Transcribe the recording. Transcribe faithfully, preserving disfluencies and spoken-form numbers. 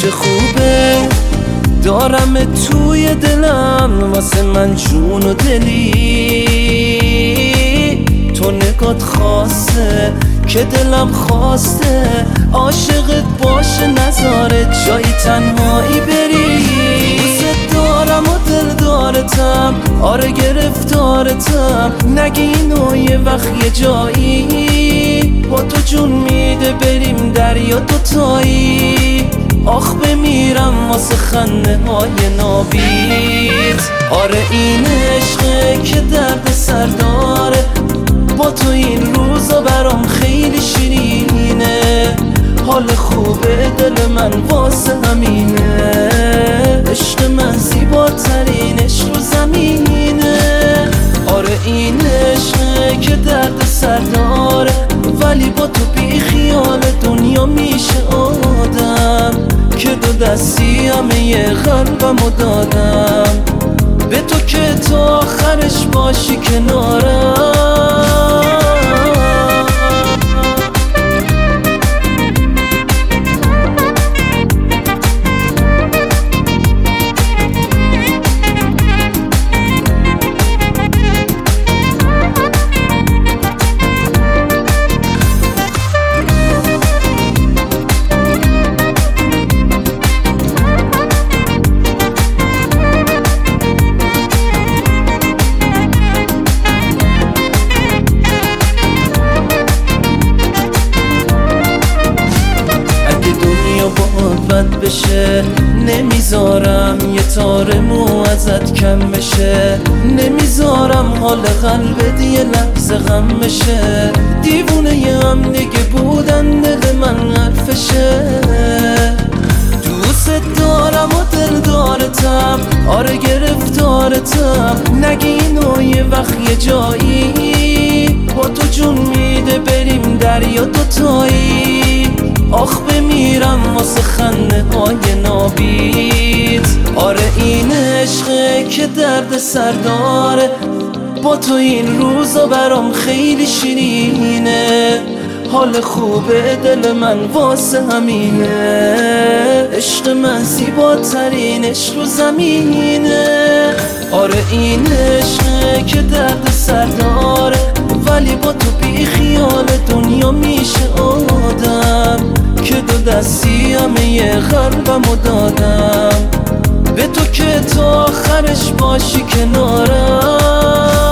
چه خوبه دارم توی دلم، واسه من جون و دلی. تو نگات خاصه که دلم خواسته عاشقت باشه، نذاره جایی تنهایی بری. دوست دارم و دل دارتم، آره گرفتارتم، نگی اینو یه وقت یه جایی با تو جون میده بریم دریا دوتایی. آخ بمیرم واسه خنده های نابیت. آره این عشقه که درد سر داره، با تو این روزا برام خیلی شیرینه. حال خوبه دل من واسه همینه، عشق من زیباترین عشق رو زمینه. آره این عشقه که درد سر داره، ولی با تو بی خیال دنیا میشه آدم. که دو دستی همه یه قلبمو دادم به تو که تا آخرش باشی کنارم. بد بشه نمیذارم یه تار مو ازت کم بشه، نمیذارم حال قلبت یه لحظه غم بشه. دیوونه یه هم دیگه بودن دل من حرفشه. دوست دارم و دل دارتم، آره گرفتارتم، نگی اینو یه وقت یه جایی با تو جون میده بریم دریا دوتایی. آخ بمیرم واسه خنده های نابیت. آره این عشقه که درد سر داره، با تو این روزا برام خیلی شیرینه. حال خوبه دل من واسه همینه، عشق من زیباترین عشق رو زمینه. آره این عشقه که درد سر داره، ولی با تو بی خیال دنیا میشه آدم. که دو دستی همه یه قلبمو دادم به تو که تا آخرش باشی کنارم.